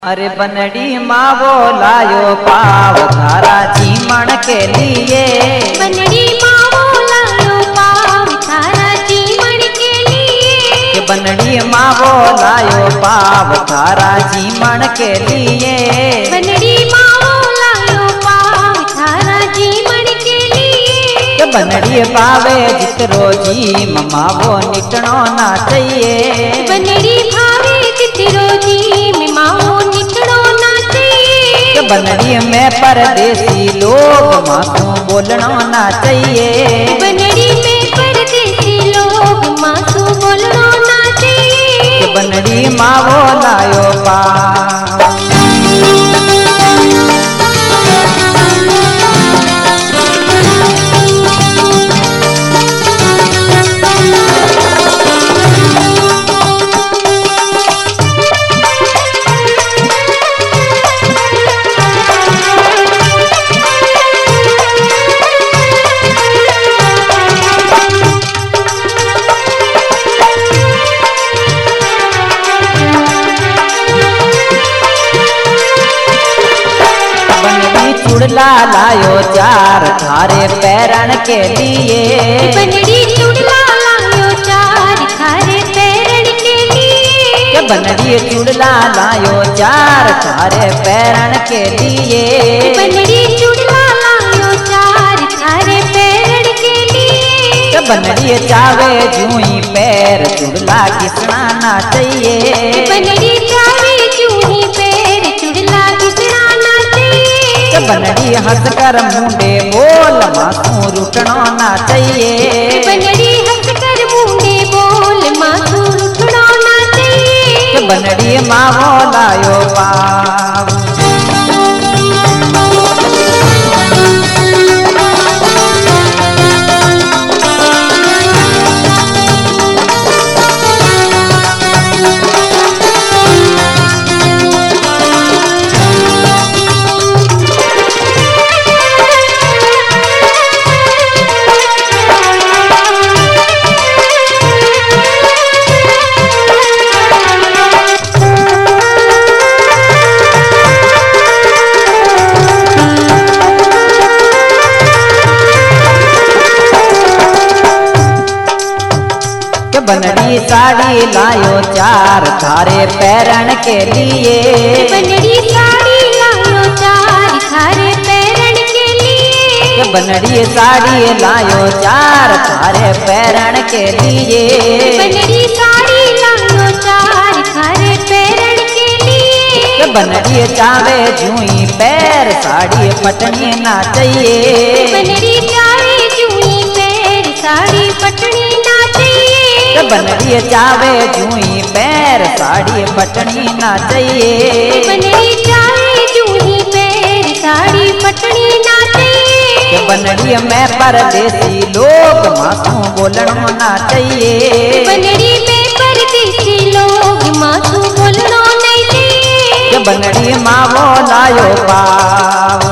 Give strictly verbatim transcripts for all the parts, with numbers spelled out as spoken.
अरे बनड़ी माँ बोलायो पाव थारा जीवन के लिए। बनड़ी माँ बोलायो पाव थारा जीवन के लिए। बनड़ी माँ बोलायो पाव थारा जीवन के लिए। बनड़ी माँ बोलायो पाव थारा जीवन के लिए। बनड़ी पावे जितरो जी ममा वो निकनो ना चाहिए। बनड़ी भावे जितरो जी ममा वो निकनो ना चाहिए। बनड़ी में परदेसी लोग माथू बोलना ना चाहिए। बनड़ी में परदेसी लोग माथू बोलना ना चाहिए। बनड़ी माँ बोलायो पाव। चुड़ला लायो चार थारे पैरण के लिए। बनड़ी चुड़ला लायो चार थारे पैरण के लिए। बनड़ी चुड़ला लायो चार थारे पैरण के लिए। बनड़ी चुड़ला लायो चार थारे पैरण के लिए। बनड़ी चावे जूही पैर चुड़ला किसना ना चाहिए। बनड़ी चावे जूही पैर चुड़ला किसना ना चाहिए। बनड़ी हंस कर मुंडे बोल माथू रुटना ना चाहिए। बनड़ी हंस कर मुंडे बोल माथू रुटना ना चाहिए। बनड़ी माँ बोलायो पाव। बनड़ी साड़ी लायो चार थारे पैरण के लिए। बनड़ी साड़ी लायो चार थारे पैरण के लिए। बनड़ी साड़ी लायो चार थारे पैरण के लिए। बनड़ी साड़ी लायो चार थारे पैरण के लिए। बनड़ी चावे जूही पैर साड़ी पटनी ना चाहिए। बनड़ी चावे जूही पैर साड़ी पटनी ना चाहिए। बनड़ी चावे जूही पैर साड़ी पटनी ना चाहिए। बनड़ी चावे जूही पैर साड़ी पटनी ना चाहिए। बनड़ी में परदेसी लोग माथू बोलना ना चाहिए। बनड़ी में परदेसी लोग माथू बोलना नहीं चाहिए। बनड़ी माँ बोलायो पाव।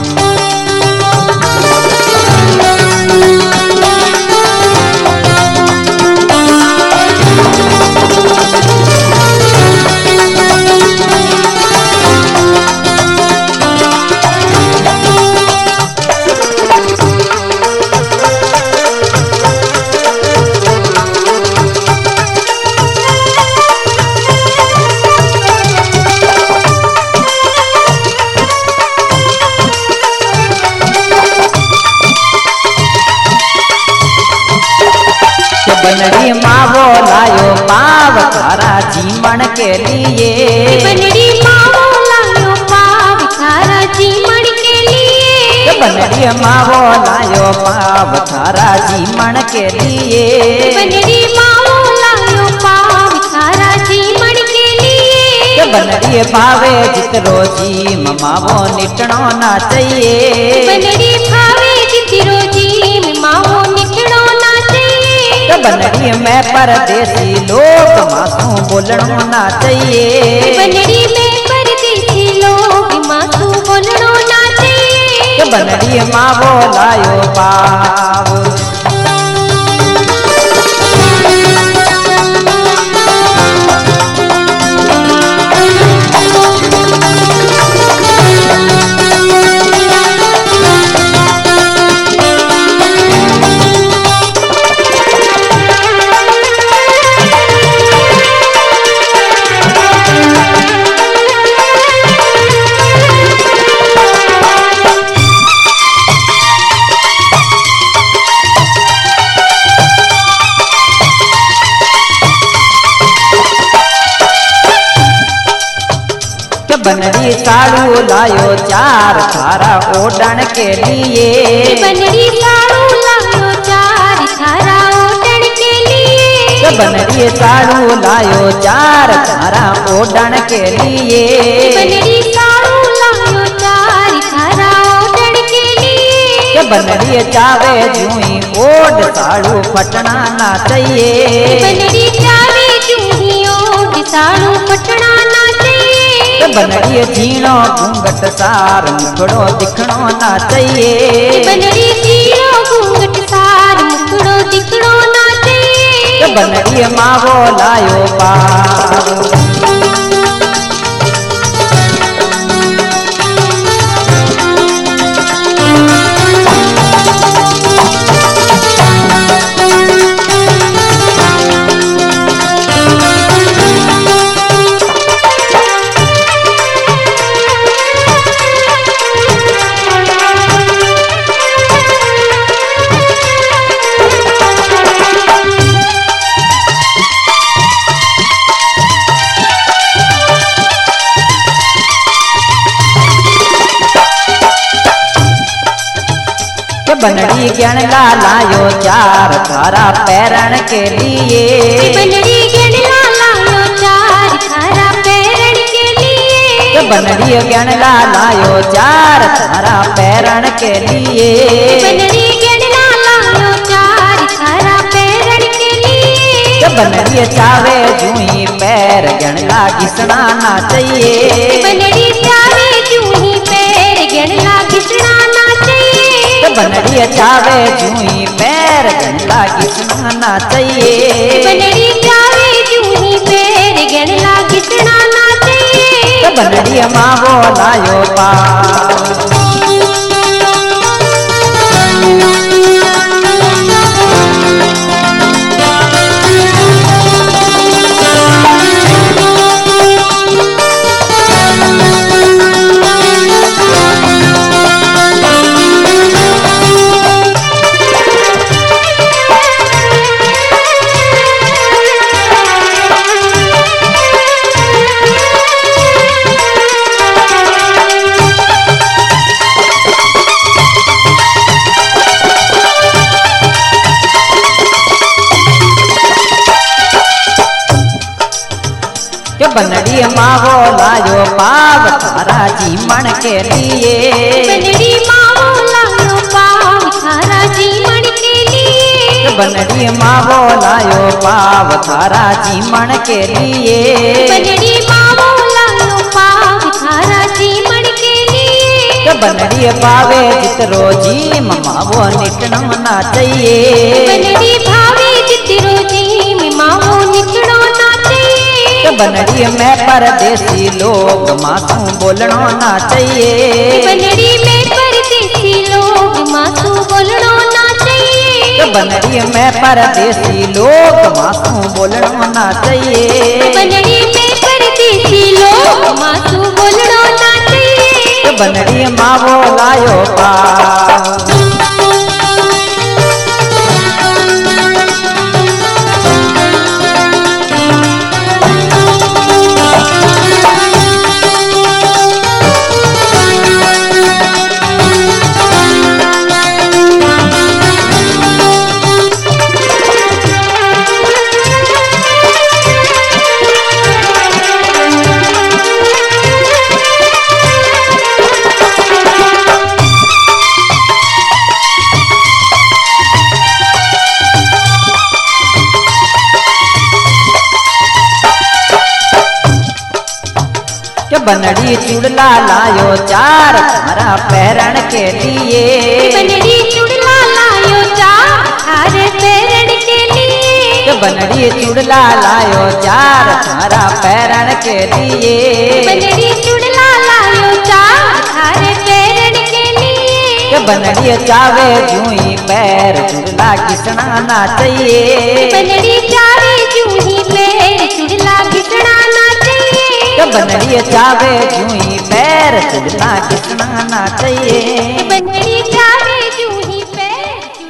बनड़ी माँ बोलायो पाव थारा जीवन के लिए। बनड़ी माँ बोलायो पाव थारा जीवन के लिए। बनड़ी माँ बोलायो पाव थारा जीवन के लिए। बनड़ी माँ बोलायो पाव थारा जीवन के लिए। बनड़ी भावे जितरो जी ममा वो निकनो ना चाहिए। बनड़ी भावे जितरो जी ममा वो निकनो ना चाहिए। बनड़ी में परदेसी लोग माथू बोलना ना चाहिए। बनड़ी में परदेसी लोग माथू बोलना ना चाहिए। बनड़ी माँ बोलायो पाव। बनड़ी साड़ू लायो चार थारा ओढ़न के लिए। बनड़ी साड़ू लायो चार थारा ओढ़न के लिए। बनड़ी साड़ू लायो चार थारा ओढ़न के लिए। बनड़ी साड़ू लायो चार थारा ओढ़न के लिए। बनड़ी चावे जूही ओढ़ साड़ू फटना ना चाहिए। बनड़ी चावे जूही ओढ़ साड़ू फटना ना चाहिए। बनड़ी जीणो घूंघट सार मुखड़ो दिखणो ना चाहिए। बनड़ी जीणो घूंघट सार मुखड़ो दिखणो ना चाहिए। बनड़ी मावो लायो पार। बनड़ी ज्ञान ला लायो चार थारा पैरण के लिए। बनड़ी ज्ञान ला लायो चार थारा पैरण के लिए। बनड़ी ज्ञान ला लायो चार थारा पैरण के लिए। बनड़ी ज्ञान ला लायो चार थारा पैरण के लिए। बनड़ी चावे जूही पैर ज्ञान ला घिसना ना चाहिए। बनड़ी चावे जूही पैर ज्ञान ला घिसना ना चाहिए। बनड़ी चावे जूही पैर गंदा घिसना ना चाहिए। बनड़ी चावे जूही पैर गंदा घिसना ना चाहिए। बनड़ी मावो लायो पार। बनड़ी मावो लायो पाव थारा जीवन के लिए। बनड़ी मावो लायो पाव थारा जीवन के लिए। बनड़ी मावो लायो पाव थारा जीवन के लिए। बनड़ी मावो लायो पाव थारा जीवन के लिए। बनड़ी पावे जितरो जी मावो निटणम ना चाहिए। बनड़ी भावे जितरो जी मावो निटणो ना चाहिए। बनड़ी में परदेसी लोग मासू बोलनो ना चाहिए। बनड़ी में परदेसी लोग मासू बोलनो ना चाहिए। बनड़ी में परदेसी लोग मासू बोलनो ना चाहिए। बनड़ी में परदेसी लोग मासू बोलनो ना चाहिए। बनड़ी मावो लायो पार। बनड़ी चुड़ला लायो चार थारा पैरण के लिए। बनड़ी चुड़ला लायो चार थारे पैरण के लिए। बनड़ी चुड़ला लायो चार थारा पैरण के लिए। बनड़ी चुड़ला लायो चार थारे पैरण के लिए। बनड़ी चावे जूही पैर चुड़ला घिसना ना चाहिए। बनड़ी चावे जूही पैर चुड़ला घिसना ना चाहिए। बनड़ी चावे जूही पैर चुड़ला घिसना ना चाहिए।